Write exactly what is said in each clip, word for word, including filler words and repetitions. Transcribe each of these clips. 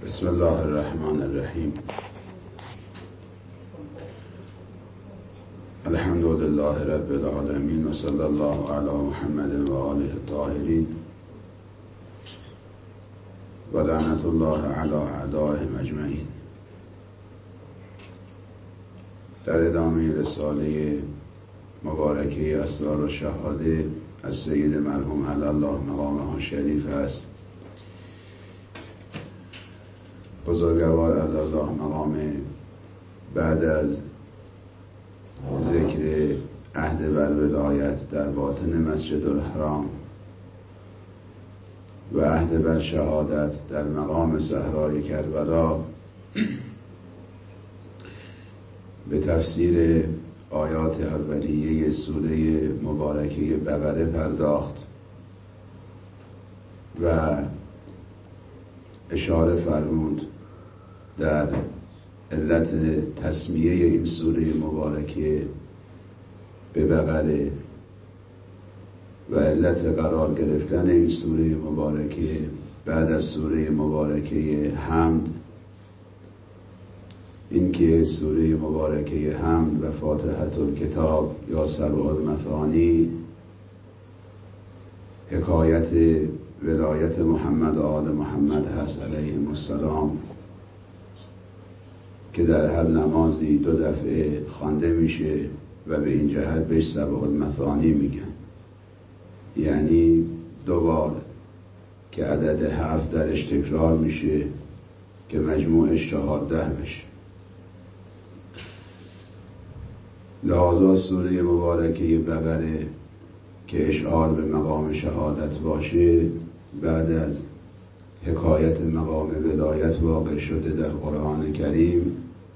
بسم الله الرحمن الرحیم. الحمد لله رب العالمین و صلی الله علی محمد و آله الطاهرین و لعنت الله علی اعدائهم اجمعین. در ادامه رساله مبارکه اسرار و شهاده از سید مرحوم علی الله مقامه شریف است. بزرگوار علی الله مقامه بعد از ذکر عهد بر ولایت در باطن مسجد الحرام و عهد بر شهادت در مقام صحرای کربلا به تفسیر آیات اولیه سوره مبارکه بقره پرداخت و اشاره فرمود در علت تسمیه این سوره مبارکه به بقره و علت قرار گرفتن این سوره مبارکه بعد از سوره مبارکه حمد، اینکه سوره مبارکه حمد و فاتحه الکتاب یا سبع المثانی حکایت ولایت محمد و آل محمد هست علیهم السلام که در هر نمازی دو دفعه خوانده میشه و به این جهت بهش سبع المثانی میگن، یعنی دو بار که عدد هفت درش تکرار میشه که مجموعش چهارده بشه. لحاظا سوره مبارکه بقره که اشعار به مقام شهادت باشه بعد از حکایت مقام ولایت واقع شده در قرآن کریم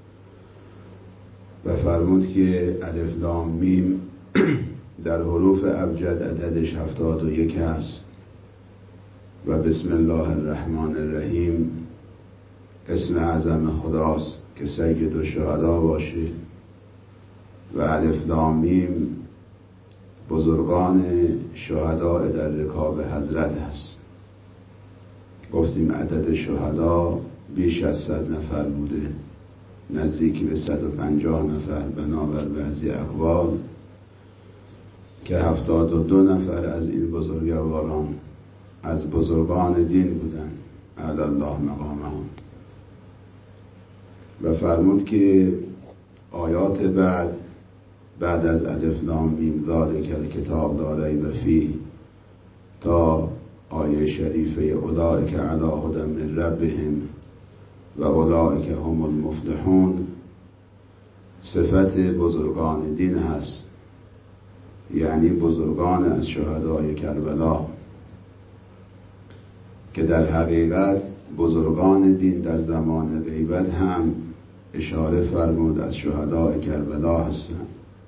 و فرمود که الف لام میم در حروف ابجد عددش هفتاد و یک هست و بسم الله الرحمن الرحیم اسم اعظم خداست که سید الشهدا باشه و الف لام میم بزرگان شهدا در رکاب حضرت هست. گفتیم عدد شهدا بیش از صد نفر بوده، نزدیکی به صد و پنجاه نفر بنابر بعضی اقوال، که هفتاد و دو نفر از این بزرگواران از بزرگان دین بودن علی الله مقامهم. و فرمود که آیات بعد بعد از الف لام میم ذالک الکتاب لا ریب فیه تا آیه شریفه اولئک علی هدی من ربهم و اولئک هم المفلحون صفت بزرگان دین هست، یعنی بزرگان از شهدای کربلا، که در حقیقت بزرگان دین در زمان غیبت هم اشاره فرمود از شهدای کربلا هستند.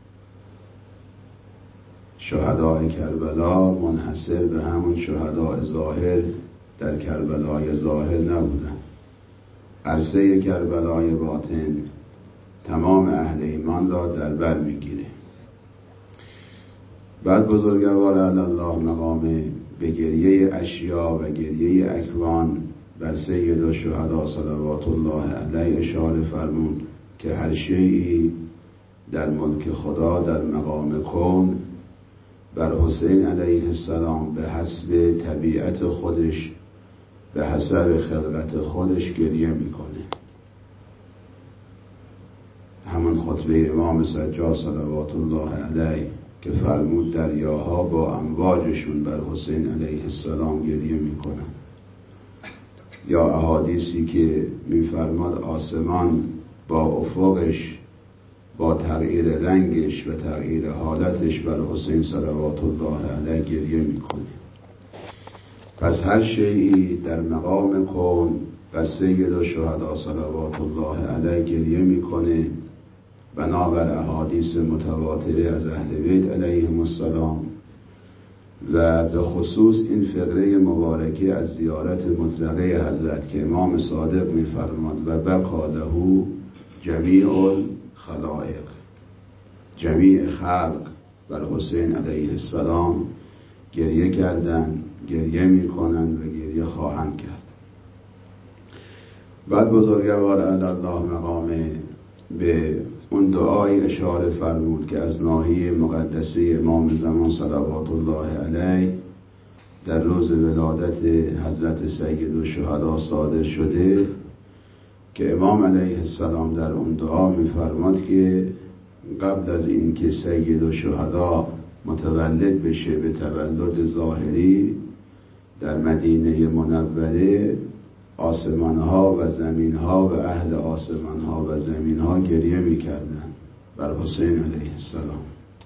شهدای کربلا منحصر به همون شهدای ظاهر در کربلای ظاهر نبودن، عرصه کربلای باطن تمام اهل ایمان را در بر میگیره. بعد بزرگوار علی الله مقامه به گریه اشیا و گریه اکوان بر سید الشهدا صلوات الله علیه اشاره فرمود که هر شیئی در ملک خدا در مقام کون بر حسین علیه السلام به حسب طبیعت خودش به حسب خلقت خودش گریه میکنه. همون خطبه امام سجاد صلوات الله علیه که فرمود دریاها با امواجشون بر حسین علیه السلام گریه میکنن، یا احادیثی که میفرماد آسمان با افقش با تغییر رنگش و تغییر حالتش بر حسین صلوات الله علیه گریه میکنه. پس هر شیئی در مقام کون بر سید الشهدا صلوات الله علیه گریه میکنه بنابر احادیث متواتره از اهل بیت علیهم السلام و به خصوص این فقره مبارکه از زیارت مطلقه حضرت که امام صادق میفرماد و بکا له جمیع الخلائق، جمیع خلق بر حسین علیه السلام گریه کردن، گریه میکنن و گریه خواهند کرد. بعد بزرگوار الله مقامه به اون دعای اشاره فرمود که از ناحیه مقدسه امام زمان صلوات الله علیه در روز ولادت حضرت سید الشهدا صادر شده که امام علیه السلام در اون دعا می‌فرماد که قبل از این که سید الشهدا متولد بشه به تولد ظاهری در مدینه منوره، آسمانها و زمینها و اهل آسمانها و زمینها گریه میکردن بر حسین علیه السلام.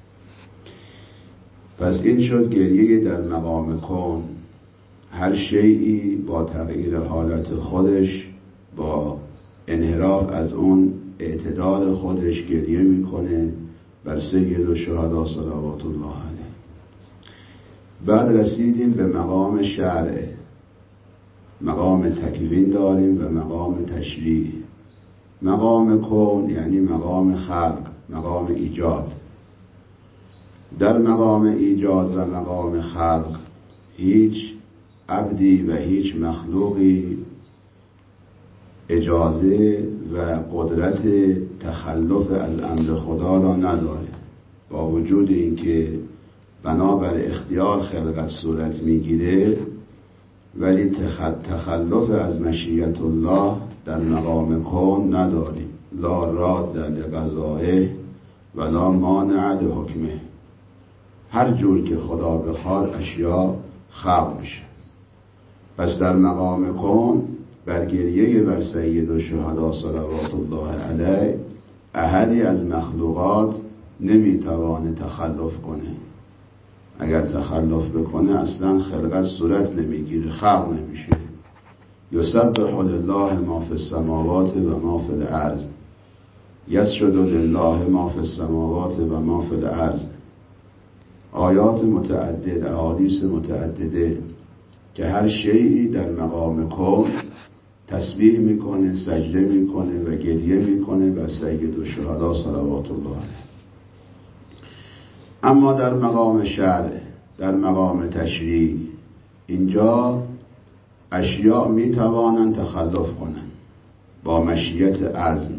پس این شد گریه در مقام کون. هر شیئی با تغییر حالت خودش، با انحراف از اون اعتدال خودش گریه میکنه بر سید الشهدا صلوات الله علیه. بعد رسیدیم به مقام شرع. مقام تکوین داریم و مقام تشریع. مقام کون یعنی مقام خلق، مقام ایجاد. در مقام ایجاد و مقام خلق هیچ عبدی و هیچ مخلوقی اجازه و قدرت تخلف از امر خدا را نداره. با وجود اینکه بنابر اختیار خلقت صورت میگیره، ولی تخلف از مشیت الله در مقام کون نداریم. لا راد لقضائه ولا مانع لحکمه. هر جور که خدا بخواد اشیا خلق میشه. پس در مقام کون بر گریه بر سید الشهدا صلوات الله علیه احدی از مخلوقات نمیتوانه تخلف کنه. اگر تخلف بکنه اصلا خلقت صورت نمیگیره، خلق نمیشه. یسبح لله ما فی السماوات و ما فی الارض، یسجد لله ما فی السماوات و ما فی الارض. آیات متعدد، احادیث متعدده که هر شیئی در مقام کون تسبیح میکنه، سجده میکنه و گریه میکنه بر سید الشهدا صلوات الله علیه. اما در مقام شرع، در مقام تشریع، اینجا اشیاء میتوانند تخلف کنند با مشیت عزم.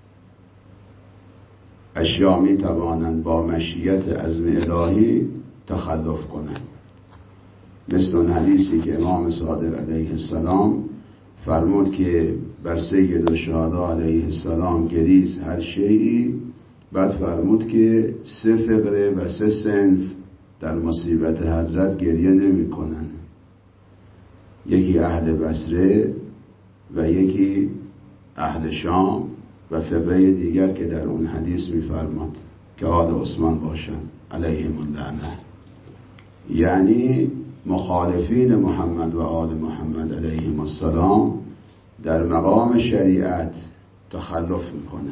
اشیاء میتوانند با مشیت عزم الهی تخلف کنند. مثل اون حدیثی که امام صادق علیه السلام فرمود که بر سید الشهدا علیه السلام گریست هر شیئی. بعد فرمود که سه فقره و سه صنف در مصیبت حضرت گریه نمی کنن. یکی اهل بصره و یکی اهل شام و فقره دیگر که در اون حدیث می فرماد که آل عثمان باشن علیهم اللعنه. یعنی مخالفین محمد و آل محمد علیهم السلام در مقام شریعت تخلف می کنن.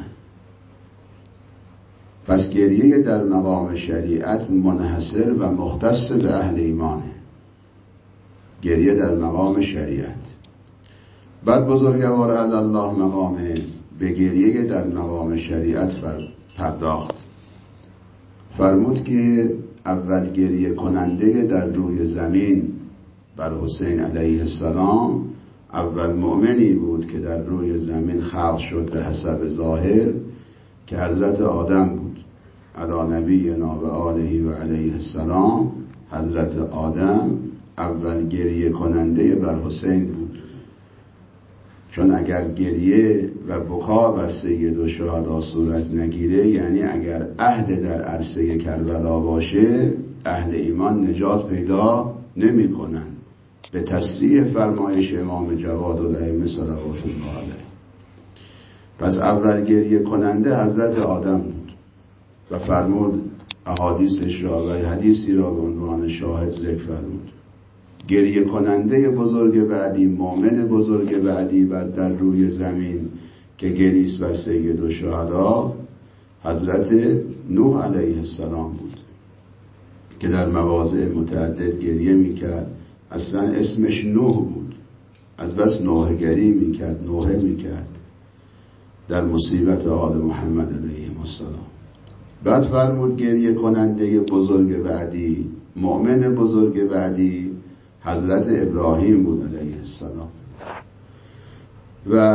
پس گریه در مقام شریعت منحصر و مختص به اهل ایمانه. گریه در مقام شریعت. بعد بزرگوار الله مقامه به گریه در مقام شریعت پرداخت. فرمود که اول گریه کننده در روی زمین بر حسین علیه السلام اول مؤمنی بود که در روی زمین خلق شد به حسب ظاهر که حضرت آدم بود. علی نبینا و آله و علیه السلام. حضرت آدم اول گریه کننده بر حسین بود. چون اگر گریه و بکا بر سید الشهدا صورت نگیره، یعنی اگر عهد در عرصه کربلا باشه، اهل ایمان نجات پیدا نمی کنن. به تصریح فرمایش امام جواد الائمه صلوات الله علیه. پس اول گریه کننده حضرت آدم بود و فرمود احادیثش را و حدیثی را به عنوان شاهد ذکر فرمود. گریه کننده بزرگ بعدی، مؤمن بزرگ بعدی بر در روی زمین که گریست بر سید الشهدا حضرت نوح علیه السلام بود که در مواضع متعدد گریه میکرد. اصلا اسمش نوح بود، از بس نوحه گری میکرد، نوحه میکرد در مصیبت آل محمد علیه السلام. بعد فرمود گریه کننده بزرگ بعدی، مؤمن بزرگ بعدی حضرت ابراهیم بود علیه السلام. و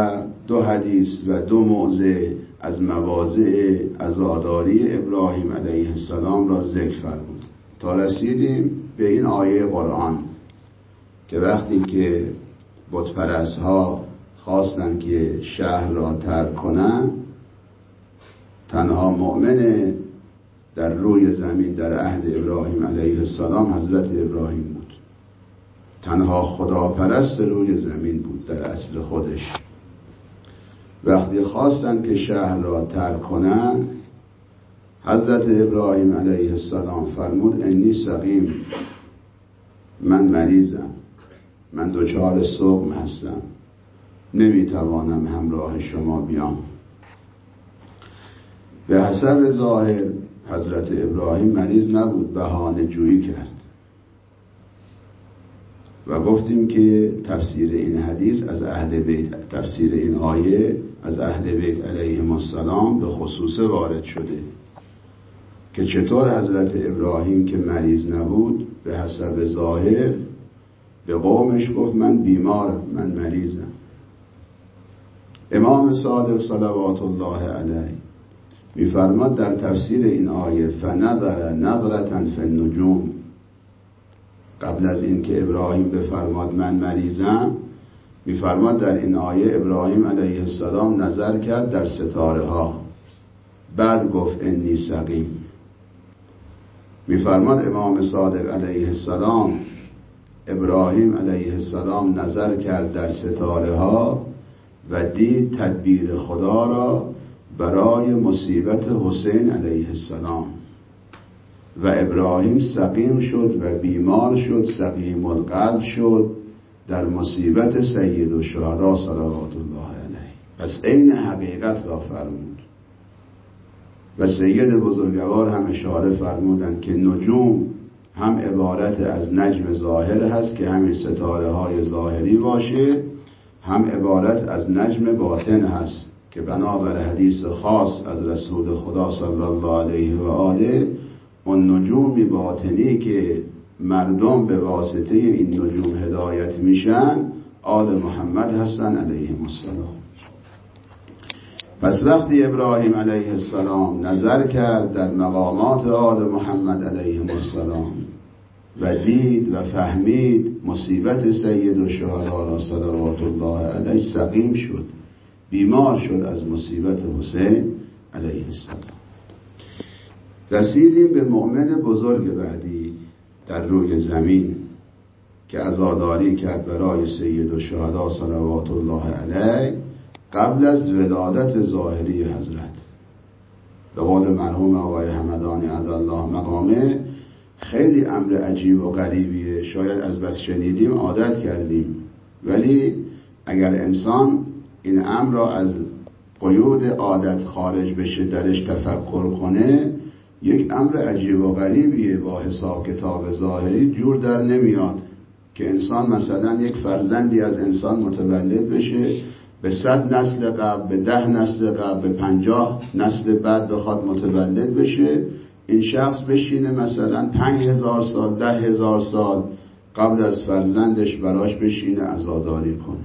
دو حدیث و دو موضع از مواضع عزاداری ابراهیم علیه السلام را ذکر فرمود تا رسیدیم به این آیه قرآن که وقتی که بتپرست ها خواستن که شهر را ترک کنن، تنها مؤمن در روی زمین در عهد ابراهیم علیه السلام حضرت ابراهیم بود. تنها خداپرست روی زمین بود در اصل خودش. وقتی خواستن که شهر را ترک کنن، حضرت ابراهیم علیه السلام فرمود انی سقیم، من مریضم، من دچار سقم هستم، نمیتوانم همراه شما بیام. به حسب ظاهر حضرت ابراهیم مریض نبود، بهانه جویی کرد و گفتیم که تفسیر این حدیث از اهل بیت، تفسیر این آیه از اهل بیت علیهم السلام به خصوص وارد شده که چطور حضرت ابراهیم که مریض نبود به حسب ظاهر به قومش گفت من بیمارم، من مریضم. امام صادق صلوات الله علیه می‌فرماد در تفسیر این آیه فنظر نظرة فی النجوم، قبل از این که ابراهیم بفرماد من مریضم، می‌فرماد در این آیه ابراهیم علیه السلام نظر کرد در ستاره ها، بعد گفت انی سقیم. می‌فرماد امام صادق علیه السلام ابراهیم علیه السلام نظر کرد در ستاره ها و دید تدبیر خدا را برای مصیبت حسین علیه السلام و ابراهیم سقیم شد و بیمار شد، سقیم القلب شد در مصیبت سید الشهدا صلوات الله علیه. پس عین حقیقت را فرمود و سید بزرگوار هم اشاره فرمودند که نجوم هم عبارت از نجم ظاهر هست که همین ستاره های ظاهری باشه، هم عبارت از نجم باطن هست که بنابر حدیث خاص از رسول خدا صلی الله علیه و آله اون نجوم باطنی که مردم به واسطه این نجوم هدایت میشن آل محمد هستن علیهم السلام. پس وقتی ابراهیم علیه السلام نظر کرد در مقامات آل محمد علیهم السلام و دید و فهمید مصیبت سید الشهدا را صلوات الله علیه، سقیم شد، بیمار شد از مصیبت حسین علیه السلام. رسیدیم به مؤمن بزرگ بعدی در روی زمین که عزاداری کرد برای سید الشهدا صلوات الله علیه قبل از ولادت ظاهری حضرت. به قول مرحوم آقای همدانی عدالله مقامه خیلی امر عجیب و غریبیه، شاید از بس شنیدیم عادت کردیم، ولی اگر انسان این امر را از قیود عادت خارج بشه درش تفکر کنه، یک امر عجیب و غریبیه. با حساب کتاب ظاهری جور در نمیاد که انسان مثلا یک فرزندی از انسان متولد بشه، به صد نسل قبل، به ده نسل قبل، به پنجاه نسل بعد بخواد متولد بشه، این شخص بشینه مثلا پنج هزار سال، ده هزار سال قبل از فرزندش براش بشینه عزاداری کنه.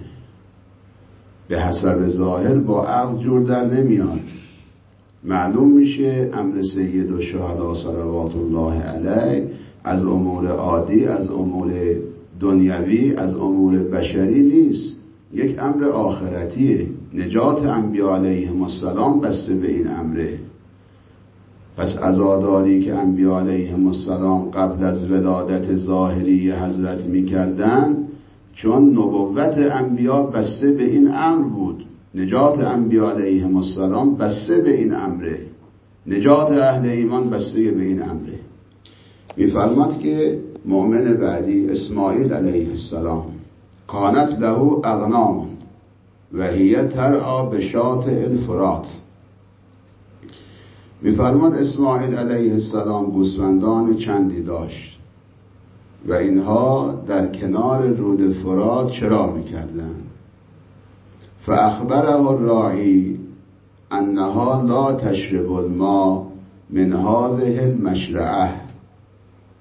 به حسب ظاهر با عقل جور در نمیاد. معلوم میشه امر سید الشهدا صلوات الله علیه از امور عادی، از امور دنیوی، از امور بشری نیست، یک امر آخرتیه. نجات انبیاء علیهم السلام بسته به این امره. پس عزاداری که انبیاء علیهم السلام قبل از ولادت ظاهری حضرت میکردن، چون نبوت انبیاء بسته به این امر بود، نجات انبیاء علیهم السلام بسته به این امره، نجات اهل ایمان بسته به این امره. میفرماد که مؤمن بعدی اسماعیل علیه السلام کانت له اغنام و هی ترعی بشاطئ الفرات. میفرماد اسماعیل علیه السلام گوسفندان چندی داشت و اینها در کنار رود فرات چرا میکردند. فاخبره الراعی انها لا تشرب الماء من هذه المشرعه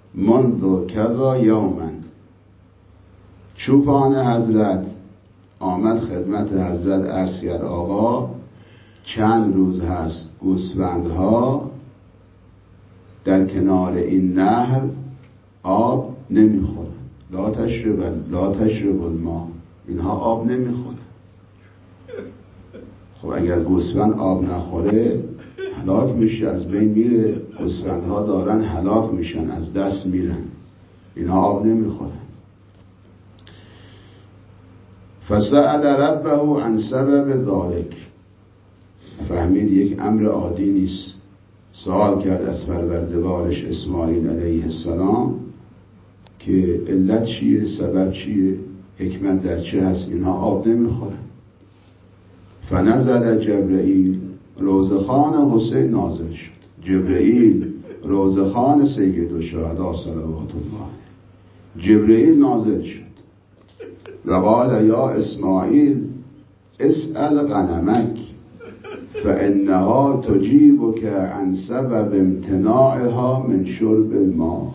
منذ کذا یوما. چوپان حضرت آمد خدمت حضرت عرض کرد آقا چند روز هست گوسفندها در کنار این نهر آب نمیخورن. لا تشرب لا تشرب الماء، اینها آب نمیخورن. خب اگر گوسفند آب نخوره هلاک میشه، از بین میره. گوسفندها دارن هلاک میشن، از دست میرن، اینها آب نمیخورن. فسأل ربه عن سبب ذلك، فهمید یک امر عادی نیست. سوال کرد از پروردگارش اسماعیل علیه السلام که علت چیه، سبب چیه، حکمت در چه هست اینها آب نمیخورن. فنزل جبرئیل، روزخان حسین نازل شد. جبرئیل روزخان سید الشهدا صلوات الله، جبرئیل نازل شد و قال یا اسماعیل اسأل غنمک فانها تجیبک عن سبب امتناعها من شرب الماء.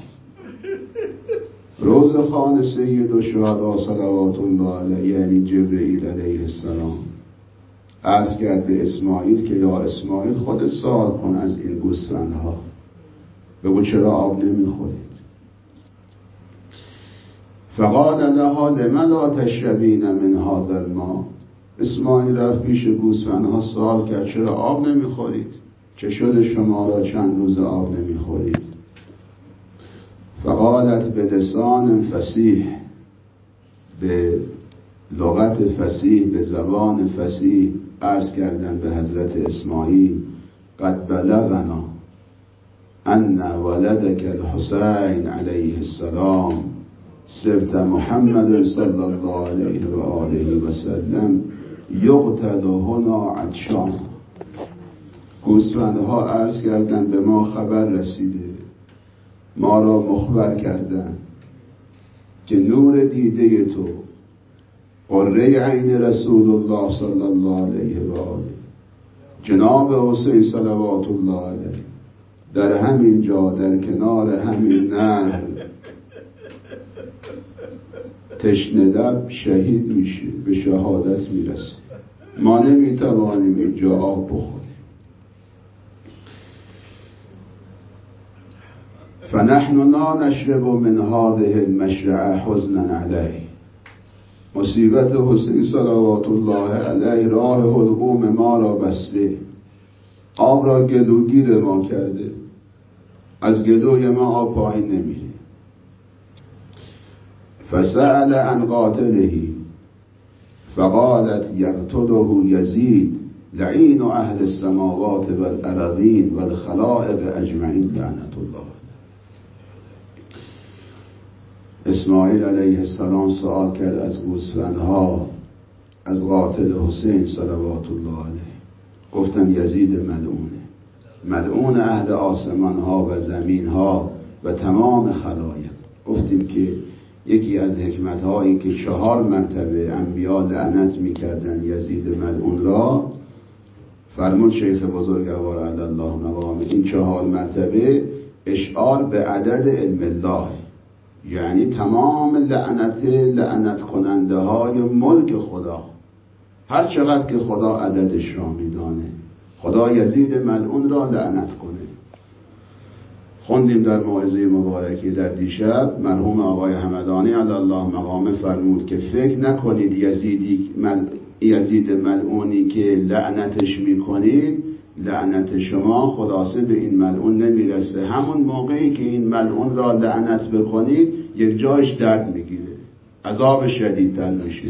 روزخان سید الشهدا صلوات الله علیه یعنی جبرئیل علیه السلام عرض کرد به اسماعیل که یا اسماعیل خودت سوال کن از این گوسفندها، بگو چرا آب نمیخورید. فقال لها لم لا تشربین من هذا الماء، اسماعیل رفت پیش گوسفندها سوال کرد چرا آب نمیخورید، چه شده شما را چند روز آب نمیخورید. فقالت به لسان فصیح، به لغت فصیح، به زبان فصیح عرض کردن به حضرت اسماعیل قد بلغنا ان ولدک الحسین علیه السلام سبت محمد صلی الله علیه و آله و سلم یقتل هنا عطشان. گوسفندها عرض کردن به ما خبر رسیده، ما را مخبر کردن که نور دیده تو، قره عین رسول الله صلی الله علیه و آله جناب حسین صلوات الله علیه در همین جا در کنار همین نهر تشنه لب شهید میشه، به شهادت میرسه. ما نمیتوانیم اینجا آب بخوریم. فنحن لا نشرب من هذه المشرعه حزنا علیه. مصیبت حسین صلوات الله علیه راه حلقوم ما را بسته، آب را گلوگیر ما کرده، از گلوی ما آب پایین نمیره. فسأل عن قاتله فقالت یقتله یزید لعین اهل السماوات والارضین والخلائق اجمعین لعنت الله. اسماعیل علیه السلام سوال کرد از گوسفندها از قاتل حسین صلوات الله علیه. گفتن یزید ملعونه، ملعون اهل آسمان ها و زمین ها و تمام خلایق. گفتیم که یکی از حکمت هایی که چهار مرتبه انبیا لعنت میکردن یزید ملعون را، فرمود شیخ بزرگوار علی الله مقام، این چهار مرتبه اشعار به عدد علم الله، یعنی تمام لعنت لعنت کننده های ملک خدا، هر چقدر که خدا عددش را میدانه خدا یزید ملعون را لعنت کنه. خوندیم در موعظه مبارکی در دیشب مرحوم آقای همدانی علی الله مقامه فرمود که فکر نکنید یزیدی مل... یزید ملعونی که لعنتش میکنید لعنت شما خلاصه به این ملعون نمیرسه. همون موقعی که این ملعون را لعنت بکنید یک جایش درد میگیره، عذاب شدیدتر میشه.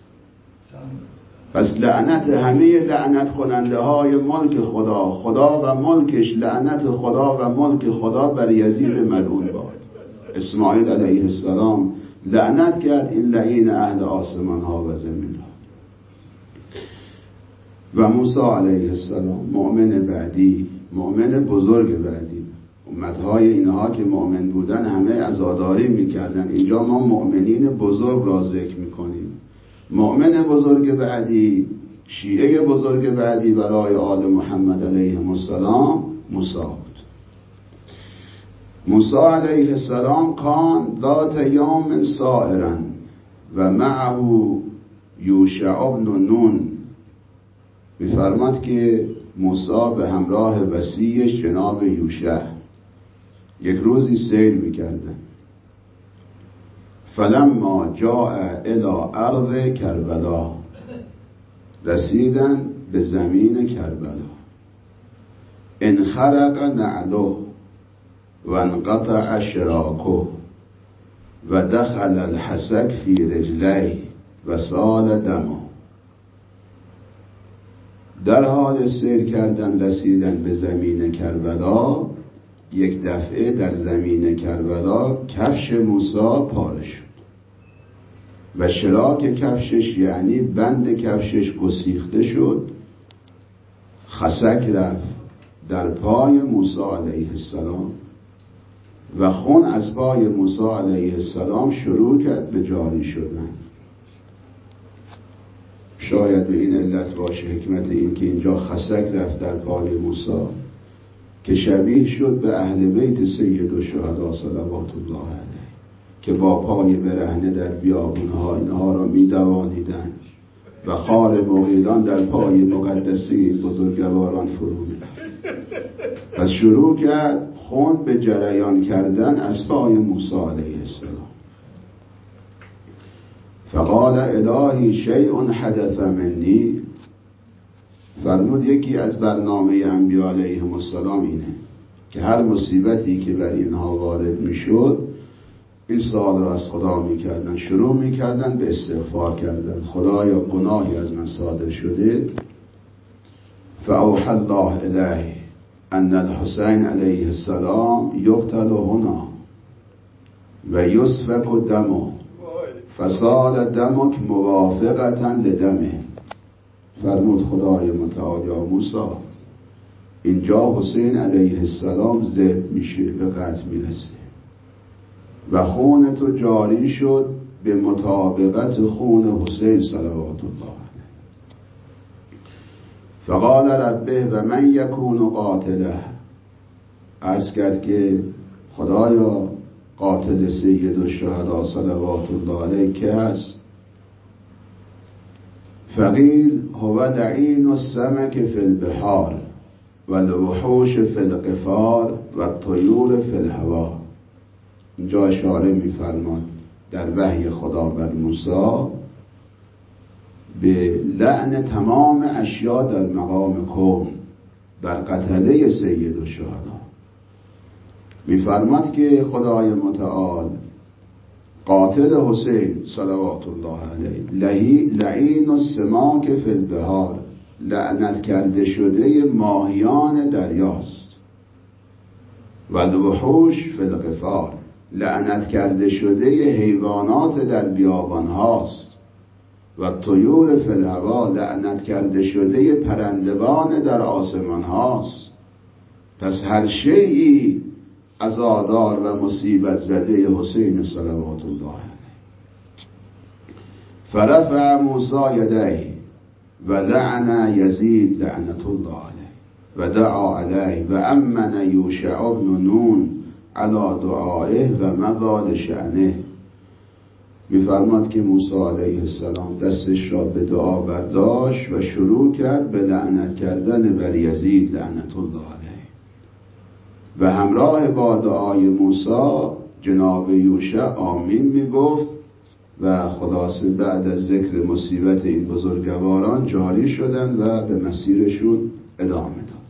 پس لعنت همه لعنت کننده های ملک خدا، خدا و ملکش، لعنت خدا و ملک خدا بر یزید ملعون باد. اسماعیل علیه السلام لعنت کرد این لعین اهل آسمان ها و زمین ها. و موسی علیه السلام مؤمن بعدی، مؤمن بزرگ بعدی. امتهای اینها که مؤمن بودن همه عزاداری میکردن، اینجا ما مؤمنین بزرگ را ذکر میکنیم. مؤمن بزرگ بعدی، شیعه بزرگ بعدی برای آل محمد علیه السلام موسی بود. موسی علیه السلام کان ذات یوم سائرا و معه یوشع بن نون میفرماد که موسی به همراه وصیش جناب یوشع یک روزی سیر میکردن. فلما جاء الی ارض کربلا، رسیدن به زمین کربلا. انخرق نعله و انقطع شراکه و دخل الحسک فی رجلی و سال دمه. در حال سیر کردن رسیدن به زمین کربلا، یک دفعه در زمین کربلا کفش موسی پاره شد و شراک کفشش یعنی بند کفشش گسیخته شد. خسک رفت در پای موسی علیه السلام و خون از پای موسی علیه السلام شروع کرد به جاری شدن. شاید به این علت باشه حکمت این که اینجا خسک رفت در پای موسی که شبیه شد به اهل بیت سید الشهدا صلوات الله علیه که با پای برهنه در بیابونها اینها را می دوانیدن و خار مغیلان در پای مقدسی بزرگواران فرو می رفت. پس شروع کرد خون به جریان کردن از پای موسی علیه السلام. فقال الهی شیء حدث منی، فرمود یکی از برنامه انبیاء علیهم السلام اینه که هر مصیبتی که بر اینها وارد میشد این سوال را از خدا میکردن، شروع میکردن به استغفار کردن. خدایا گناهی از من صادر شده. فاوحى الله الیه ان الحسین علیه السلام یقتل هنا و یسفک دمه فسال دمک موافقتا لدمه. فرمود خدای متعال یا موسی اینجا حسین علیه السلام ذبح میشه، به قتل میرسه و خون تو جاری شد به مطابقت خون حسین صلوات الله علیه. فقال ربه و من یکون قاتله، عرض کرد که خدایا قاتل سید الشهدا صلوات الله علیه که هست؟ فقیل هو لعین السمک فی البحار و الوحوش فی القفار و الطیور فی الهوا. اینجا اشاره می‌فرماد در وحی خدا بر موسی به لعن تمام اشیا در مقام کون بر قتله سید الشهدا. می‌فرماد که خدای متعال قاتل حسین صلوات الله علیه لعین السماک فی البحار، لعنت کرده شده ماهیان دریاست. و الوحوش فی القفار، لعنت کرده شده حیوانات در بیابان هاست. و طیور فی الهوا، لعنت کرده شده پرندگان در آسمان هاست. پس هر شیئی عزادار و مصیبت زده حسین صلوات الله علیه. فرفع موسی یدیه و لعن یزید لعنت الله علیه و دعا علیه و امن یوشع بن نون علی دعائه و مضى لشأنه. میفرماد که موسی علیه السلام دستش را به دعا برداشت و شروع کرد به لعنت کردن بر یزید لعنت الله علیه. و همراه با دعای موسی جناب یوشع آمین میگفت و خلاصه بعد از ذکر مصیبت این بزرگواران جاری شدن و به مسیرشون ادامه داد.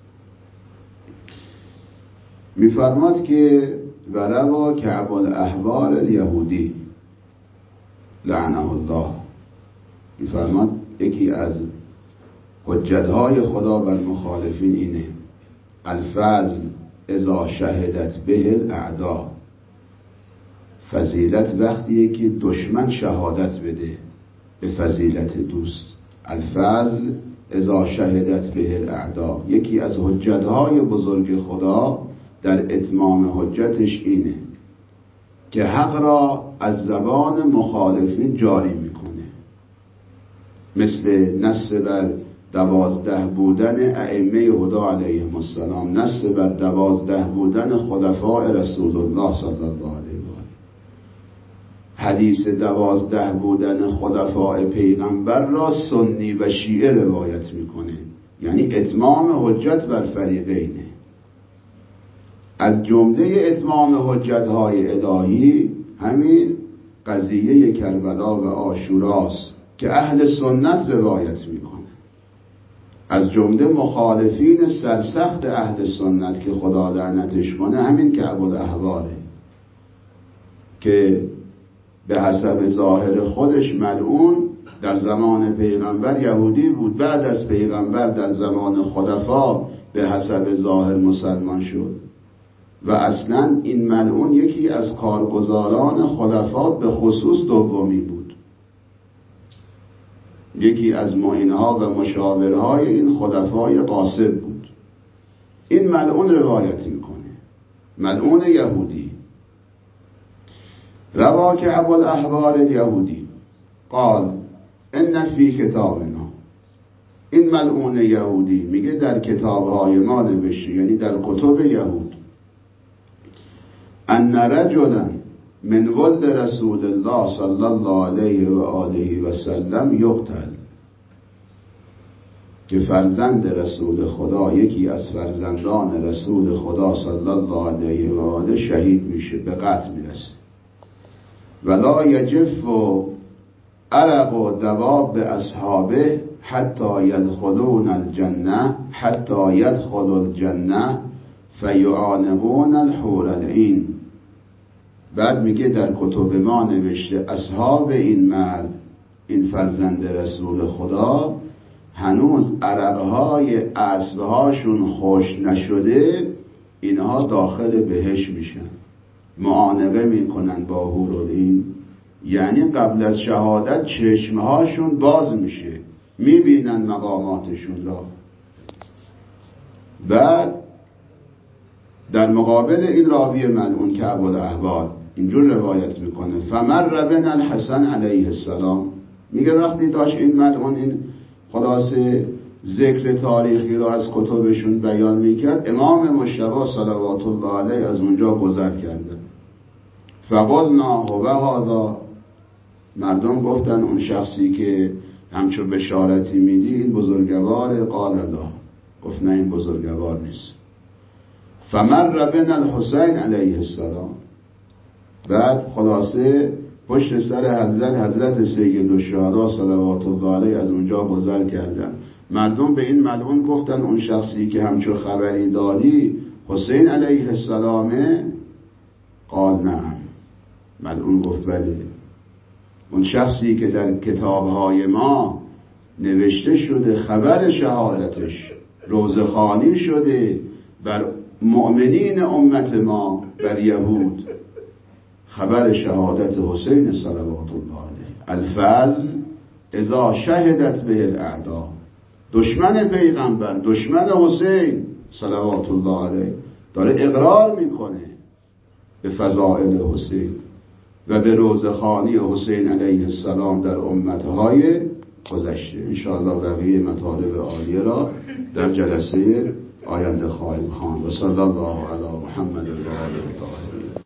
میفرماد که و روا کعب الاحبار الیهودی لعنه الله، میفرماد یکی از حجتهای خدا بر مخالفین اینه الفضل اذا شهدت به الاعدا، فضیلت وقتیه که دشمن شهادت بده به فضیلت دوست. الفضل اذا شهدت به الاعدا، یکی از حجتهای بزرگ خدا در اتمام حجتش اینه که حق را از زبان مخالفین جاری میکنه، مثل نص بر دوازده بودن ائمه هدی علیهم السلام، نص بر دوازده بودن خلفاء رسول الله صلی الله علیه و آله. حدیث دوازده بودن خلفاء پیغمبر را سنی و شیعه روایت میکنه، یعنی اتمام حجت بر فریقینه. از جمله اتمام حجت‌های الهی همین قضیه کربلا و عاشوراست که اهل سنت روایت میکنه. از جمله مخالفین سرسخت اهل سنت که خدا لعنتش کنه همین کعب الاحباره که به حسب ظاهر خودش ملعون در زمان پیغمبر یهودی بود، بعد از پیغمبر در زمان خلفا به حسب ظاهر مسلمان شد و اصلا این ملعون یکی از کارگزاران خلفا به خصوص دومی بود، یکی از معینها و مشاورهای این خلفای قاصد بود. این ملعون روایت میکنه، ملعون یهودی. روا کعب الاحبار یهودی قال ان فی کتابنا، این ملعون یهودی میگه در کتابهای ما نوشته، یعنی در کتب یهود، ان رجلا من ولد رسول الله صلی الله علیه و آله و سلم یقتل، که فرزند رسول خدا، یکی از فرزندان رسول خدا صلی الله علیه و آله شهید میشه، به قتل میرسه. ولا یجف عرق و دواب اصحابه حتی یدخلون الجنه حتی یدخل الجنه فیعانقون الحور العین. بعد میگه در کتب ما نوشته اصحاب این مرد، این فرزند رسول خدا، هنوز عرقهای اسبهاشون خشک نشده، اینها داخل بهشت میشن، معانقه میکنن با حور العین، یعنی قبل از شهادت چشمهاشون باز میشه، میبینن مقاماتشون را. بعد در مقابل این راوی ملعون کعب الاحبار اینجور روایت میکنه فمر بنا الحسن علیه السلام، میگه وقتی داشت این ملعون این خلاصه ذکر تاریخی رو از کتبشون بیان میکرد، امام مجتبی صلوات الله علیه از اونجا گذر کرده. فقلنا هو هذا، مردم گفتن اون شخصی که همچو بشارتی میدی این بزرگوار؟ قال لا، گفت نه این بزرگوار نیست. فمر بنا الحسین علیه السلام، بعد خلاصه پشت سر حضرت حضرت سید الشهدا صلوات الله علیه از اونجا گذر کردن. مردم به این ملعون گفتن اون شخصی که همچو خبری دادی حسین علیه السلامه؟ قال نعم، ملعون گفت بله، اون شخصی که در کتابهای ما نوشته شده خبر شهادتش روزخوانی شده بر مؤمنین امت ما، بر یهود، خبر شهادت حسین صلوات الله علیه. الفضل اذا شهدت به الاعدا، دشمن پیغمبر، دشمن حسین صلوات الله علیه داره اقرار میکنه به فضائل حسین و به روزخوانی حسین علیه السلام در امتهای گذشته. انشاءالله بقیه مطالب عالیه را در جلسه آینده خواهیم خواند. و صلی الله علی محمد و آله الطاهرین.